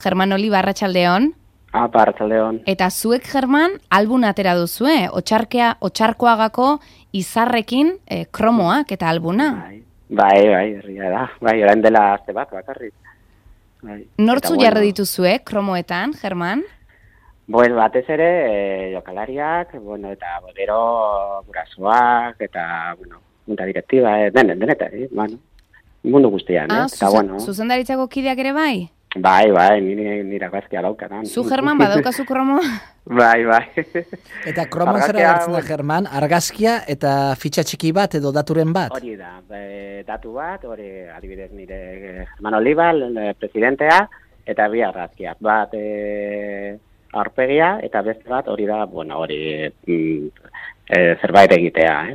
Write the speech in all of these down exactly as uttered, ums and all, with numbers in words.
German Oliba, arratsaldeon. Ah, arratsaldeon. Eta zuek, German, album atera duzue, Otsarkea, Otsarkoagako izarrekin eh, kromoak eta albuna. Bai, bai, bai, herria da. Bai, orain dela aste bat bakarrik. Bai. Nortzu bueno, jarri dituzue kromoetan, German? Bueno, batez ere eh, jokalariak, bueno, eta bodero gurasoak, eta, bueno, junta direktiba, eh, den, deneta, eh, bueno, mundu guztian, ah, eh? Eta, bueno. Zuzendaritzako kideak ere bai? Bai, bai, nire, nire agazkia daukanan. Zu, German, badaukazu kromo? Bai, bai. Eta kromoan zera gertzen da, German, argazkia eta fitxa txiki bat edo daturen bat? Hori da, e, datu bat, hori adibidez nire German Oliba, presidentea, eta bi argazkia. Bat e, aurpegia, eta beste bat hori da, bueno, hori mm, e, zerbait egitea, eh?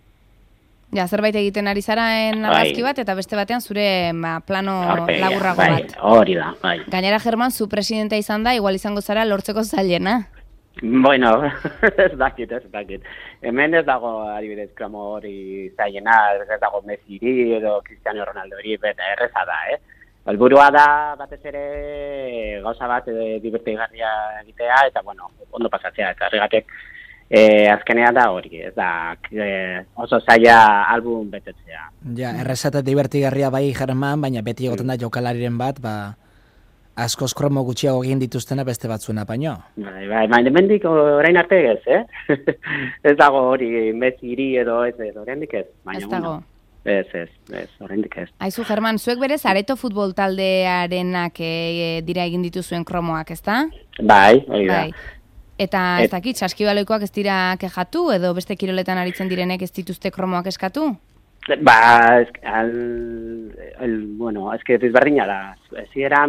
Ja, zerbait egiten ari zaraen argazki bat, eta beste batean zure ma, plano Arpegia, laburrago bai, bat. Hori da, bai. Gainera, German, zu presidentea izan da, igual izango zara lortzeko zailena. Bueno, ez dakit, ez dakit. Hemen ez dago, adibidez, kromo hori zailena, ez dago Messiri edo Cristiano Ronaldo hori, eta erreza da, eh? Helburua da, batez ere, gauza bat e, divertigarria egitea, eta, bueno, ondo pasatzea, eta horregatik, E, azkenean da hori, ez da e, oso zaila album betetzea. Ja, errezate divertigarria bai, German, baina beti egoten da jokalariren bat, ba, askoz kromo gutxiago egin dituztena beste batzuena, baino. Bai, bai, baina mendik orain arte ez, eh? Ez dago hori Messiri edo ez, ez oraindik ez. Baina, ez dago. Bueno, ez, ez, ez, oraindik ez. Aizu, German, zuek berez Areto futbol taldearenak e, dira egin dituzuen kromoak, ezta? Bai, hori da. Bai. Eta ez dakit, saskibaloikoak ez dira kejatu, edo beste kiroletan aritzen direnek ez dituzte kromoak eskatu? Ba, ez, al, el, bueno, ez que desberdina da. Ez eran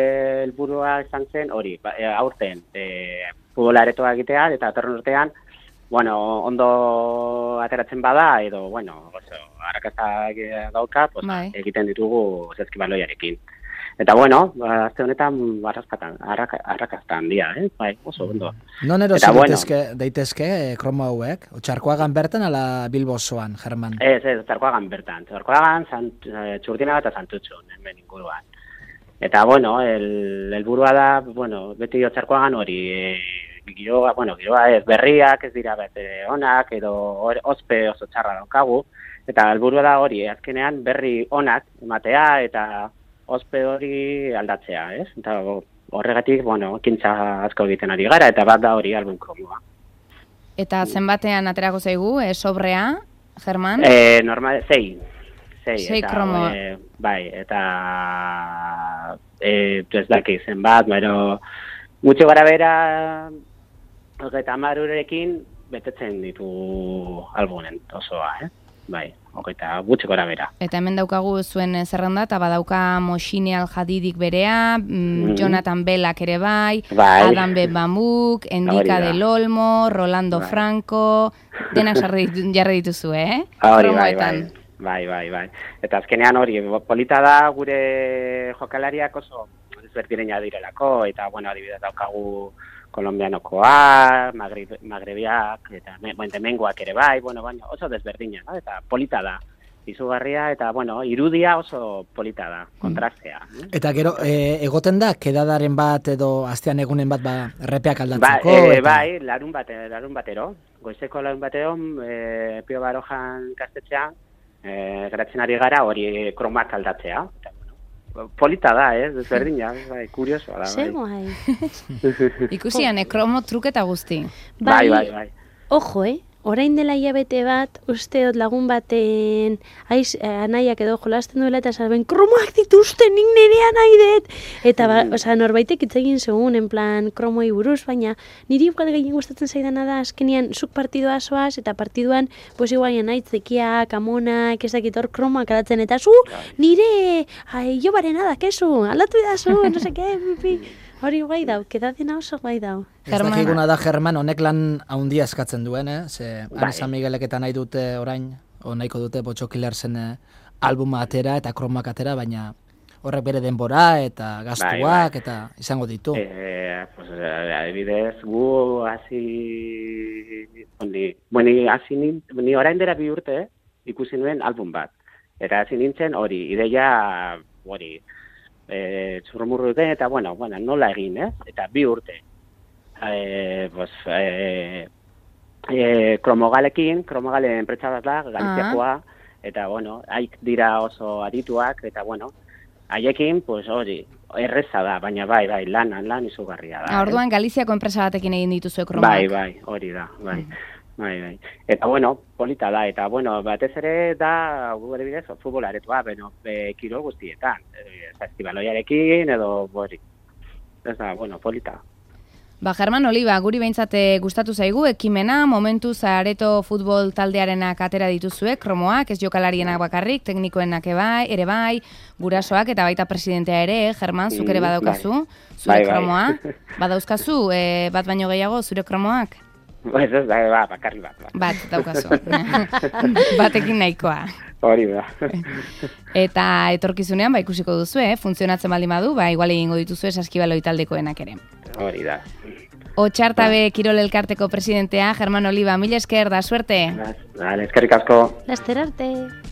helburua izan zen hori, ba, aurten, e, futbola aretoa egitea, eta atorren urtean, bueno, ondo ateratzen bada, edo, bueno, oso, arrakazak dauka, pues, bai. Egiten ditugu saskibaloiarekin. Eta bueno, azte honetan arrakaztan dia, eh? Bai, oso ondo. Non erosi daitezke, daitezke eh, kromo hauek? Otsarkoagan bertan ala Bilbo osoan, German? Ez, ez, Otsarkoagan bertan. Otsarkoagan, Txurdina eta Santutxun, hemen inguruan. Eta bueno, el, el burua da, bueno, beti Otsarkoagan hori, e, giroa, bueno, giroa ez, berriak ez dira bete onak, edo ospe oso txarra daukagu. Eta el burua da hori, azkenean berri onak ematea, eta ospe hori aldatzea, ez? Eta horregatik, bueno, ekintza asko egiten ari gara, eta bat da hori album kromoa. Eta zenbatean aterako zaigu, e, sobrea, German? E, normal, zei. Zei, zei eta, kromoa. E, bai, eta e, ez daki zenbat, pero gutxo gara bera, eta amarurekin betetzen ditu albumen osoa, eh? Bai, hogeita gutxi gora bera. Eta hemen daukagu zuen zerrenda, eta badauka Moshine Al-Hadidik berea, mm, Jonathan Bellak ere bai, bai. Adam B. Bamuk, Endika del Olmo, Rolando bai. Franco, denak jarri dituzu, eh? Hori, bai, bai, bai, bai, bai. Eta azkenean hori, polita da gure jokalariak oso ezberdinena direlako, eta, bueno, adibidez daukagu kolombianokoa, Magreb, magrebiak, eta mengoak ere bai, bueno, baina oso desberdina, no? Eta polita da, izugarria, eta, bueno, irudia oso polita da, kontrastea. Mm. Eta gero, e, egoten da, kedadaren bat edo astean egunen bat, ba, errepeak aldatzeko? Ba, e, eta... Bai, larun, bate, larun batero, goizeko larun batero, e, Pio Barojan kastetxean, e, geratzen ari gara hori kromak aldatzea, eta, polita da, eh? Desberdina, bai, kuriosoa da. Zer guai. Ikusian, kromo truketa guzti. Bai, bai, bai. Ojo, eh? Orain dela hilabete bat, usteot lagun baten aiz, anaiak edo jolasten duela eta salben, kromoak dituzten, nik nerea nahi dut! Eta, ba, oza, norbaitek hitz egin segun, en plan, kromoi buruz, baina niri igual gehien gustatzen zaidana da, azkenian, zuk partidua zoaz, eta partiduan, pues igual, naitzekiak, amonak, ez dakit hor kromoak alatzen, eta zu, nire, ai, jo barena da, kesu, aldatu idazu, no seke, pipi. Hori guai dau, kedadena oso guai dau. Ez dakiguna da, German, honek lan haundia eskatzen duen, eh? Ze, Ani San Miguelek eta nahi dute orain, o nahiko dute Botxo Killersen albuma atera eta kromak atera, baina horrek bere denbora eta gastuak bai, bai. Eta izango ditu. Eh, pues, adibidez, gu hasi... Ni, bueno, hasi ni orain dela bi urte, ikusi nuen album bat. Eta hasi nintzen hori, ideia hori... e, txurrumurru duten, eta, bueno, bueno, nola egin, ez? Eta bi urte. E, pues, e, e, kromogalekin, kromogale enpresa bat da, Galiziakoa, eta, bueno, haik dira oso adituak, eta, bueno, haiekin, pues, hori, erreza da, baina bai, bai, lanan, lan izugarria da. Orduan, Galiziako enpresa batekin egin dituzue kromak. Bai, bai, hori da, bai. Bai, bai. Eta, bueno, polita da, eta, bueno, batez ere da, gure bidez, futbolaretua, beno, e, kirol guztietan. E, Zazkibaloiarekin, edo, bori. Ez da, bueno, polita. Ba, German Oliba, guri behintzate gustatu zaigu, ekimena, momentu Areto futbol taldearenak atera dituzue, kromoak, ez jokalarienak bakarrik, teknikoenak bai, ere bai, gurasoak eta baita presidentea ere, German, zuk ere badaukazu, zure bai, kromoa. bai. Badauzkazu, e, bat baino gehiago, zure kromoak? Ez ez, ba, bakarri bat. Bat, bat daukazu. Batekin nahikoa. Hori da. Eta etorkizunean, ba, ikusiko duzu, eh? Funtzionatzen baldin badu, ba, igual egingo dituzu Saskibaloi taldekoenak ere. Hori da. Otxartabe Kirol Elkarteko presidentea, German Oliba, mila esker, da suerte. Vale, eskerrik asko. Laster arte.